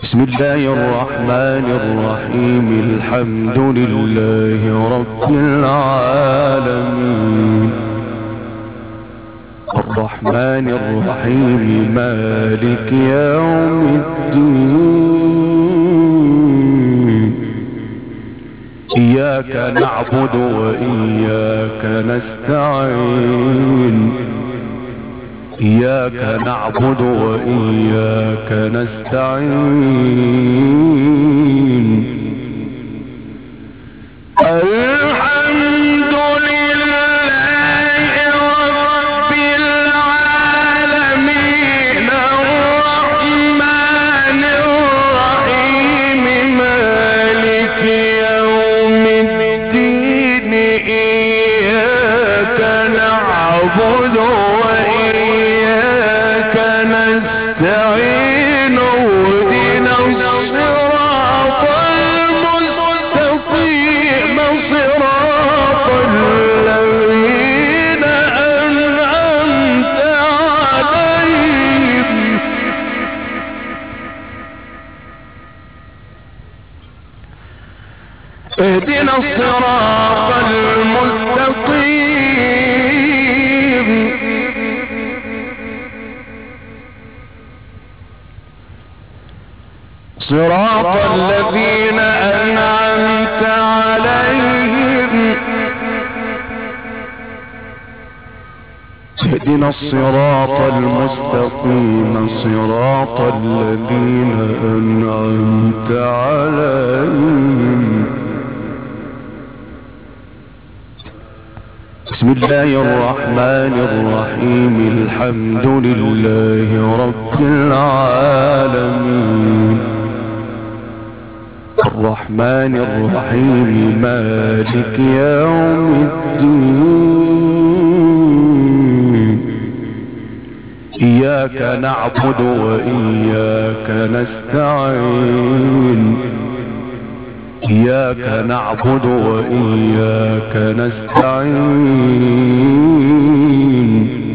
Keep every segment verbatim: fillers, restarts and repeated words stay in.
بسم الله الرحمن الرحيم. الحمد لله رب العالمين، الرحمن الرحيم، مالك يوم الدين. إياك نعبد وإياك نستعين، إياك نعبد وإياك نستعين. الحمد لله رب العالمين، الرحمن الرحيم، مالك يوم الدين. إياك نعبد وإياك نستعين. اهدنا الصراط المستقيم، صراط الذين أنعمت عليهم. اهدنا الصراط المستقيم، صراط الذين أنعمت عليهم. اهدنا الصراط المستقيم، صراط الذين أنعمت عليهم. بسم الله الرحمن الرحيم. الحمد لله رب العالمين، الرحمن الرحيم، مالك يوم الدين. إياك نعبد وإياك نستعين، إياك نعبد وإياك نستعين.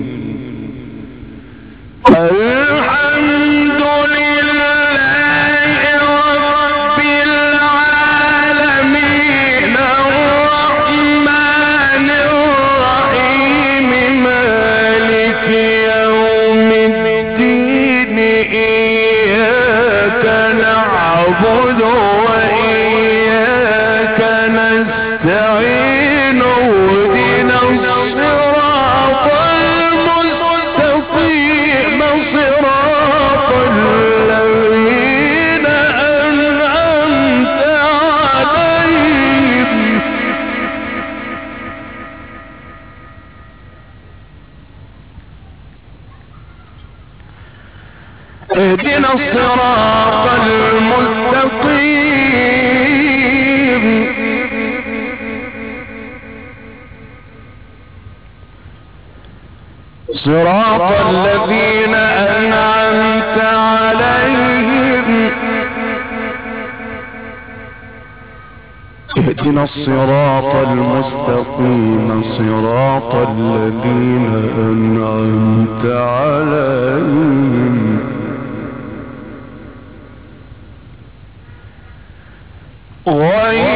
الحمد لله رب العالمين، الرحمن الرحيم، مالك يوم الدين. إياك نعبد وإياك نستعين. اهدنا الصراط المستقيم، صراط الذين أنعمت عليهم. اهدنا الصراط المستقيم، صراط الذين أنعمت عليهم. اهدنا الصراط المستقيم، صراط الذين أنعمت عليهم. غير